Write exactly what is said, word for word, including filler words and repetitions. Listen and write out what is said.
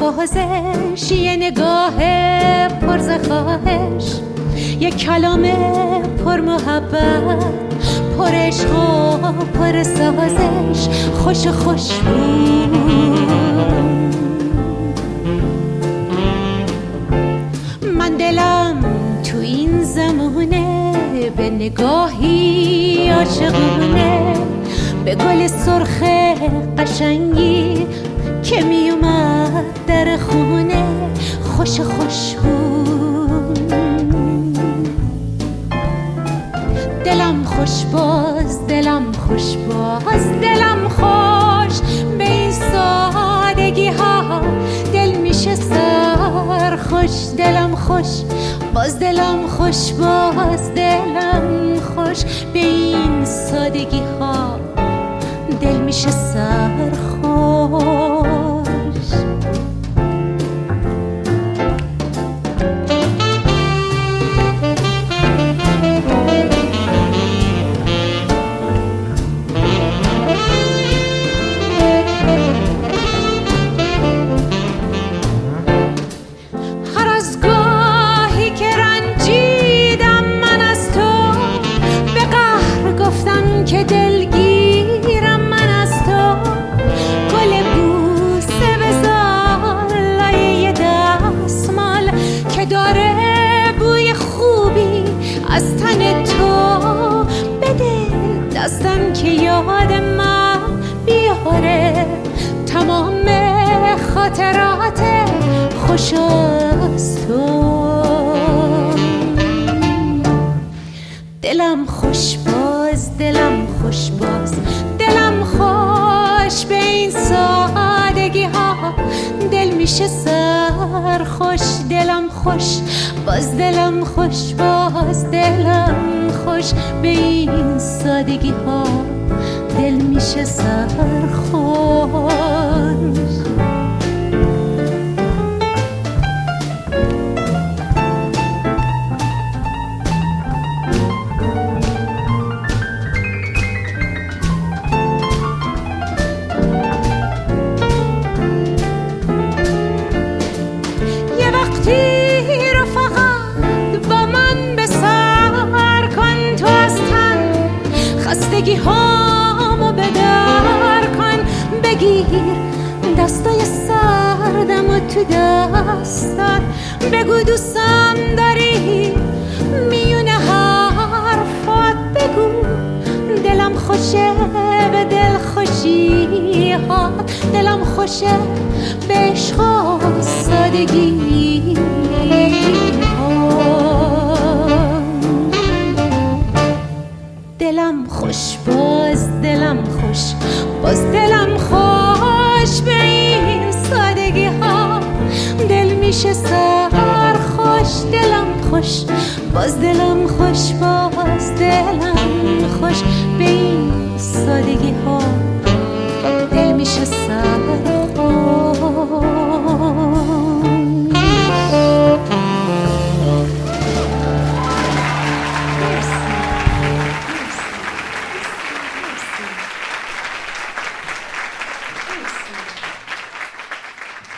نوازش، یه نگاه پرز خواهش، یه کلام پر محبت، پر عشق و پر سازش، خوش خوش بود. من دلم تو این زمونه به نگاهی عاشقونه، به گل سرخ قشنگی که می اومد در خونه، خوش خوش بود. دلم خوش باز، دلم خوش باز، دلم خوش به این سادگی ها، دل میشه سرخوش. دلم خوش باز، دلم خوش باز، دلم خوش به این سادگی ها، دل میشه سرخوش. که دلگیرم من از تو، گل بوسه بذار لایه یه دستمال که داره بوی خوبی از تن تو، بده دستم که یاد من بیاره تمام خاطرات خوش از تو. دلم خوش باز، دلم خوش باز، دلم خوش به این سادگی ها، دل میشه سرخوش. دلم خوش باز، دلم خوش باز، دلم خوش به این سادگی ها، دل میشه سرخوش. خستگی هامو بدر کن، بگیر دستای سردمو تو دستات، بگو دوستم داری میونه حرفات، بگو دلم خوشه به دل خوشی ها، دلم خوشه به عشق و سادگی ها. دلم خوش باز، دلم خوش باز، دلم خوش به این سادگی ها، دل میشه سرخوش. دلم خوش باز، دلم خوش باز، دلم خوش به این سادگی ها، دل میشه سرخوش. Thank you.